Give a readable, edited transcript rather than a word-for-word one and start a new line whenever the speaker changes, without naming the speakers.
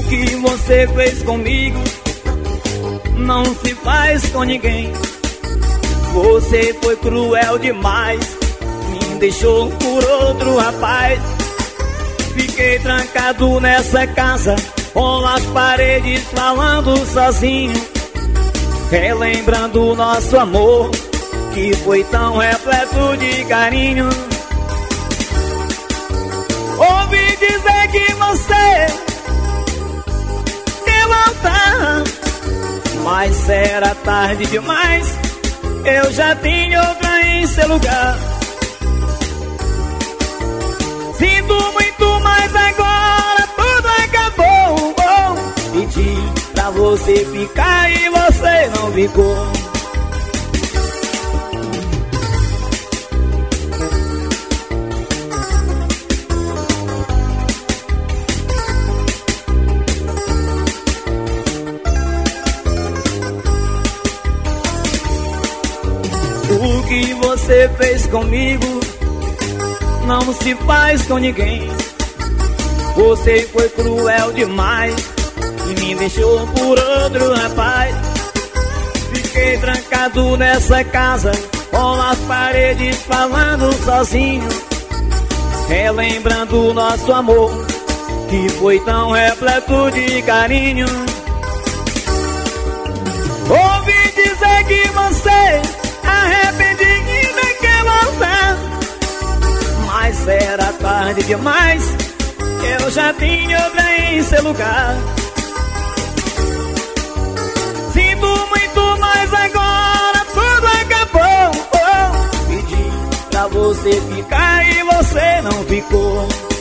que você fez comigo não se faz com ninguém. Você foi cruel demais, me deixou por outro rapaz. Fiquei trancado nessa casa, com as paredes falando sozinho, relembrando nosso amor, que foi tão repleto de carinho. Ouvi dizer que você quer voltar, mas era tarde demais, eu já tinha outra em seu lugar. Sinto muito, mas agora tudo acabou. Pedi pra você ficar e você não ficou. O que você fez comigo não se faz com ninguém. Você foi cruel demais e me deixou por outro rapaz. Fiquei trancado nessa casa, com as paredes falando sozinho, relembrando nosso amor, que foi tão repleto de carinho. Ouvi dizer que você arrependida quer voltar, mas era tarde demais, eu já tinha outra em seu lugar. Sinto muito, mas agora tudo acabou. Pedi pra você ficar e você não ficou.